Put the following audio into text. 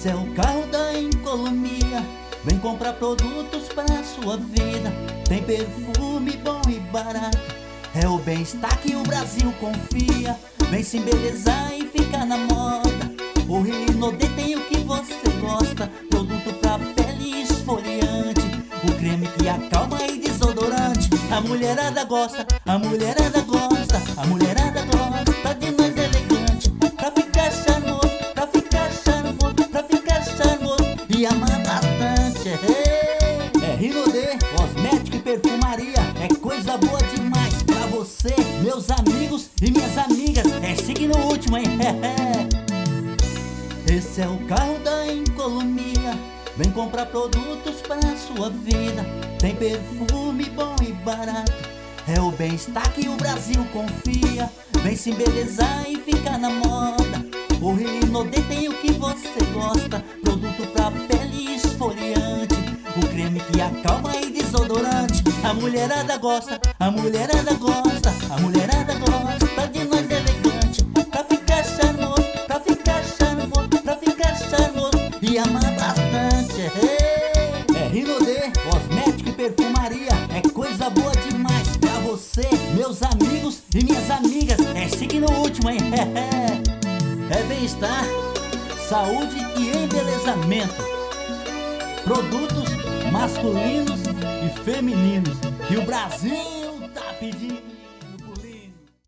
Esse é o carro da Incolumia. Vem comprar produtos para sua vida. Tem perfume bom e barato. É o bem-estar que o Brasil confia. Vem se embelezar e ficar na moda. O Rinodê tem o que você gosta. Produto pra pele esfoliante, o creme que acalma e desodorante. A mulherada gosta, a mulherada gosta, a mulherada gosta de nós elegante. Pra ficar charmoso, pra ficar charmoso, pra ficar charmoso e amar bastante. É Rinodê, cosmético e perfumaria. É coisa boa demais pra você, meus amigos e minhas amigas. É chique no último, hein? Esse é o carro da Incolumia. Vem comprar produtos para sua vida. Tem perfume bom e barato. É o bem-estar que o Brasil confia. Vem se embelezar e ficar na moda. O Rinodê tem o que você gosta. Produto pra pele esfoliante, o creme que acalma e desodorante. A mulherada gosta, a mulherada gosta, a mulherada gosta de nós elegante. Pra ficar charmoso, pra ficar charmoso, pra ficar charmoso e amar bastante. É Rinodê, cosmético e perfumaria. É coisa boa demais pra você, meus amigos e minhas amigas. É chique no último, hein? É bem-estar, saúde e embelezamento. Produtos masculinos e femininos que o Brasil tá pedindo.